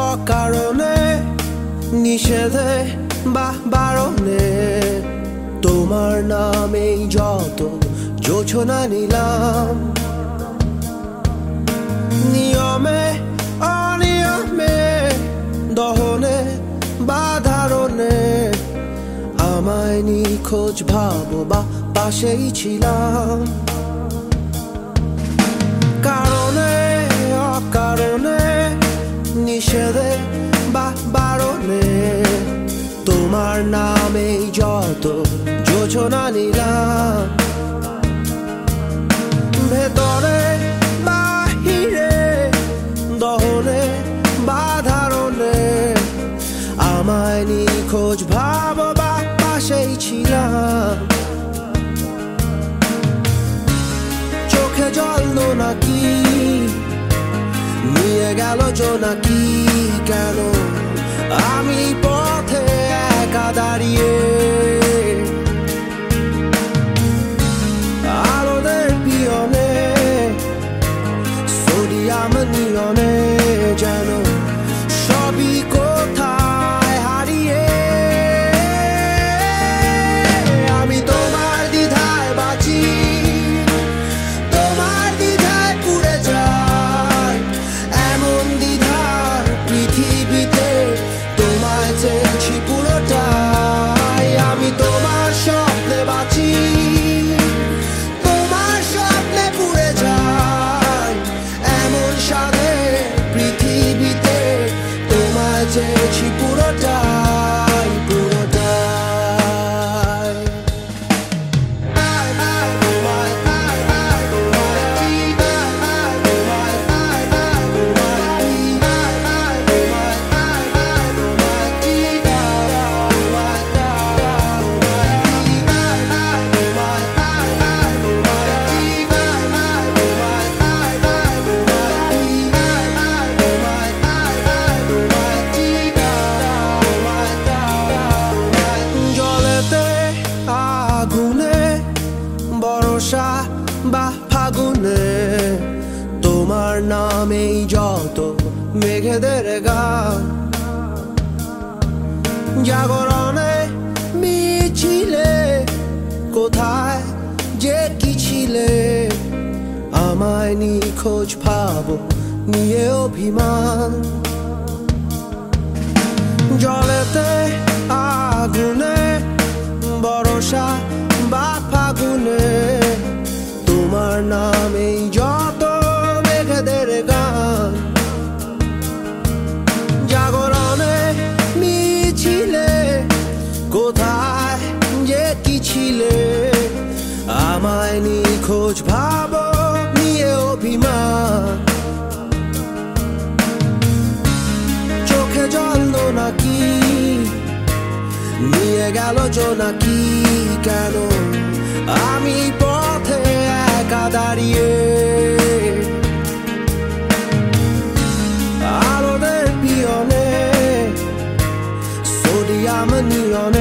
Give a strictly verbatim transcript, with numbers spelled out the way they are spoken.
অকারণে নিষেধে বা বারণে তোমার নামেই যত যোছনা নিলাম নিয়মে অনিয়মে দহনে বা ধারণে আমায় নিখোঁজ ভাবো বা পাশেই ছিলাম কারণে অকারণে নিষেধে বা বারণে তোমার নামেই যত যোছনা নিলাম ভেতরে বাহিরে দহনে বা ধারণে আমায় নিখোঁজ ভাবো বা পাশেই ছিলাম চোখে জল নাকি নিয়ে গেল জোনাকি কেন আমি পথে একা দাঁড়িয়ে আলোদের পিয়নে সোডিয়াম নিয়নে যেন সবই কোথায় হারিয়ে আমি তোমার দ্বিধায় বাঁচি তোমার দ্বিধায় পুড়ে যাই এমন দ্বিধার পৃথিবীতে তোমায় চেয়েছি পুরোটাই আমি তোমার স্বপ্নে বাঁচি তোমার স্বপ্নে পুড়ে যাই এমন সাথে পৃথিবীতে তোমায় চেয়েছি পুরোটাই পুরোটাই বর্ষা বা ফাগুনে তোমার নামেই যত মেঘেদের গান জাগরণে মিছিলে কোথায় যে কি ছিলে আমায় নিখোঁজ ভাবো নিয়ে অভিমান জলেতে আগুনে বর্ষা বা ফাগুনে তোমার নামেই যত মেঘেদের গান জাগরণে মিছিলে কোথায় যে কি ছিলে আমায় নিখোঁজ ভাবো নিয়ে অভিমান চোখে জল নাকি নিয়ে গেল জোনাকি কেন আমি পথে একা দাঁড়িয়ে আলোদের পিয়নে সোডিয়াম নিয়নে